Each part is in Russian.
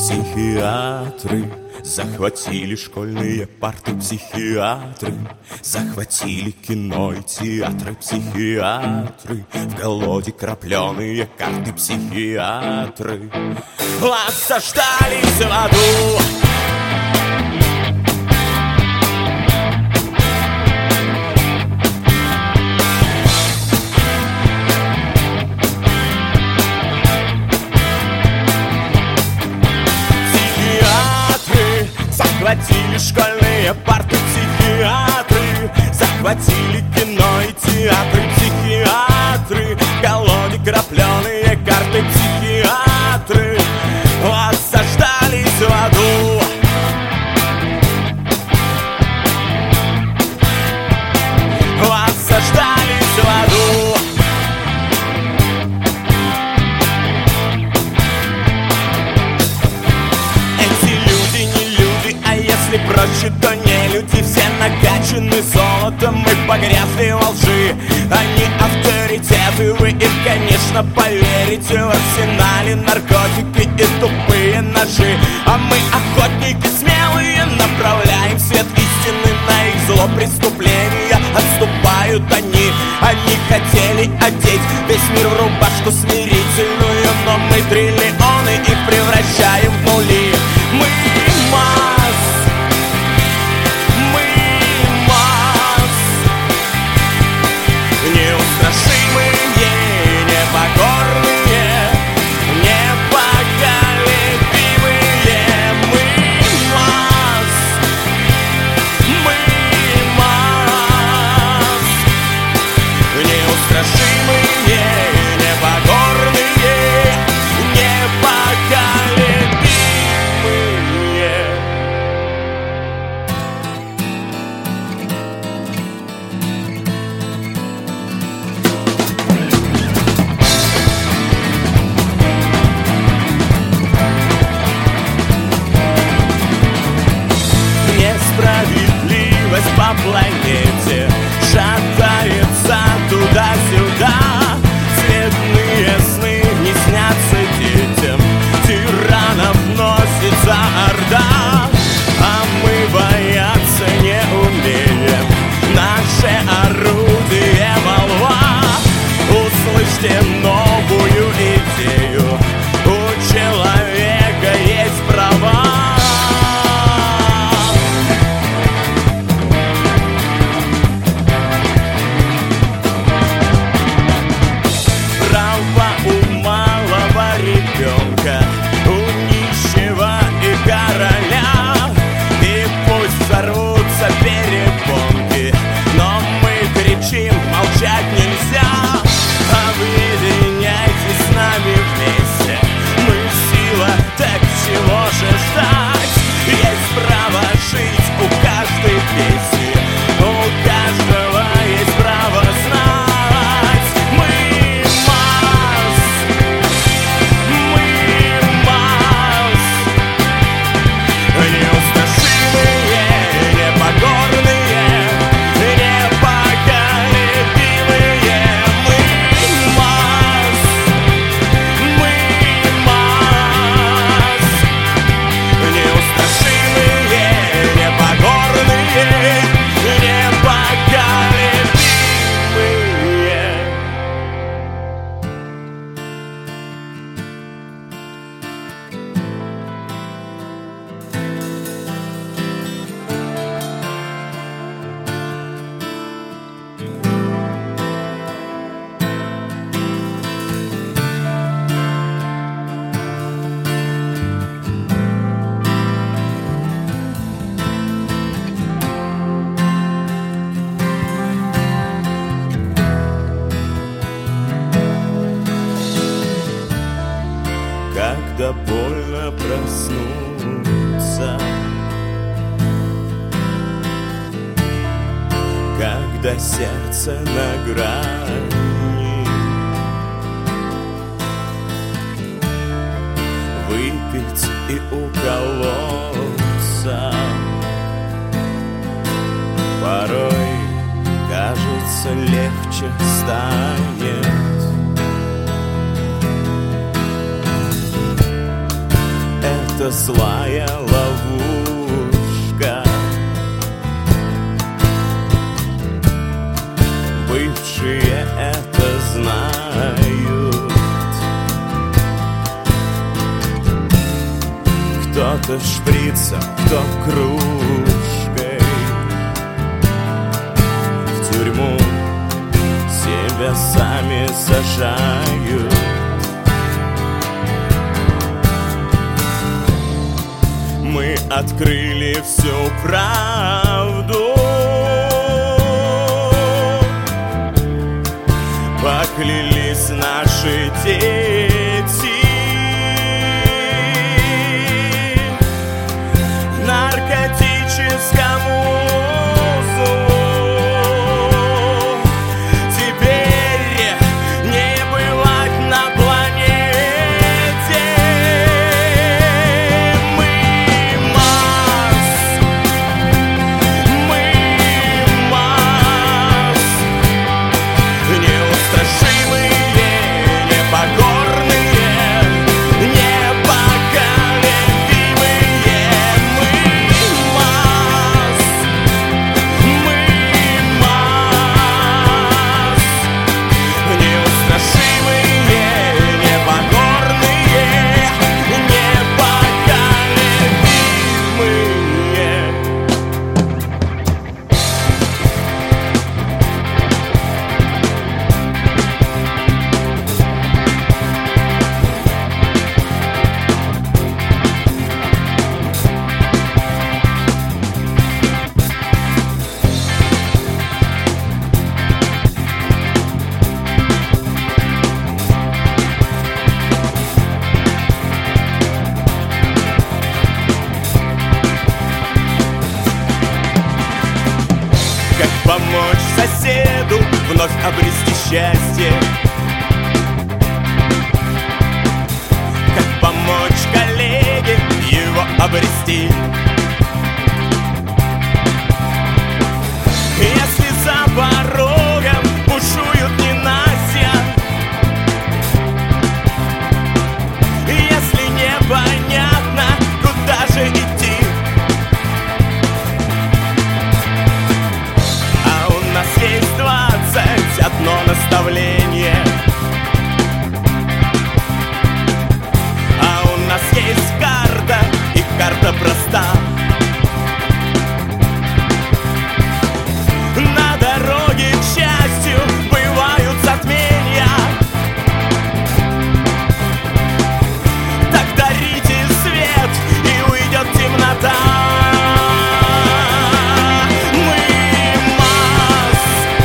Психиатры захватили школьные парты, психиатры захватили кино и театры, психиатры в голоде крапленые карты, психиатры осаждались в аду. Захватили школьные парты, психиатры захватили кино и театры, психиатры в голоде крапленые карты, психиатры осаждались в аду. Осаждались в аду. Если проще, то не люди, все накачаны золотом и погрязли во лжи. Они авторитеты, вы им, конечно, поверите. В арсенале наркотики и тупые ножи, а мы, охотники смелые, направляем свет истины на их зло преступления. Отступают они хотели одеть весь мир в рубашку смирительную, но мы триллионы их превращаем в нули. Мы неустрашимые, непокорные, непоколебимые. Неустрашимые, непокорные, непоколебимые. Несправедливость по планете шатается туда-сюда. Цветные сны не снятся детям, тиранов носится орда. А мы бояться не умеем, наше орудие молва. Услышьте новую идею, у человека есть права. У нищего и короля, и пусть взорвутся перепонки, но мы кричим, молчать нельзя. Объединяйтесь с нами вместе, мы сила, так чего же ждать? Есть право жить у каждой песни, у каждого есть право знать. Когда больно проснуться, когда сердце на грани, выпить и уколоться. Порой кажется, легче станет. это злая ловушка. Бывшие это знают. Кто-то шприцем, кто кружкой. В тюрьму себя сами сажают. Мы открыли всю правду, поклялись наши дети. Наркотическому злу теперь не бывать на планете. Мы масс, неустрашимые, непокорные, непоколебимые. Как помочь соседу вновь обрести счастье? Как помочь коллеге его обрести? Если за порогом бушуют ненастья, если непонятно, куда же идти, а у нас есть 21 наставление, а у нас есть карта, и карта проста. На дороге, к счастью, бывают затмения. Так дарите свет, и уйдет темнота. Мы масс,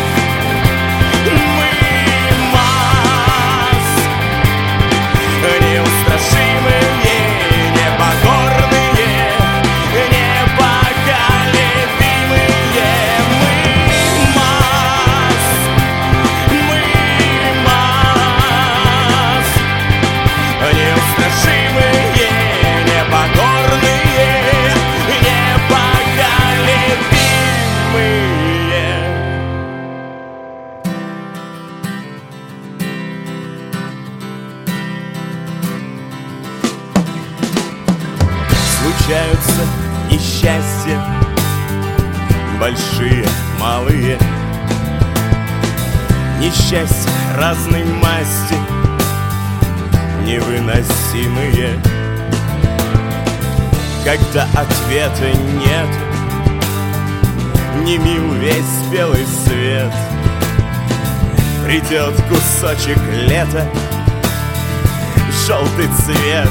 неустрашимые, непокорные, непоколебимые. Мы масс, неустрашимые, непокорные, непоколебимые. Случаются несчастья, большие, малые, несчастья разной масти, невыносимые. Когда ответа нет, не мил весь белый свет, придет кусочек лета, желтый цвет.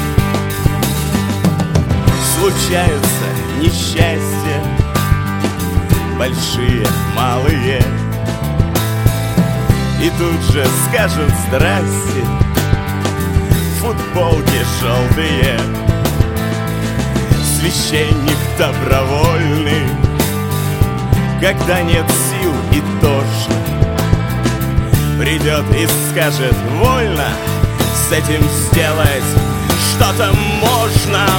Случаются несчастья, большие, малые, и тут же скажут здрасте футболки желтые. Священник добровольный, когда нет сил и тошно, придет и скажет: вольно, с этим сделать что-то можно.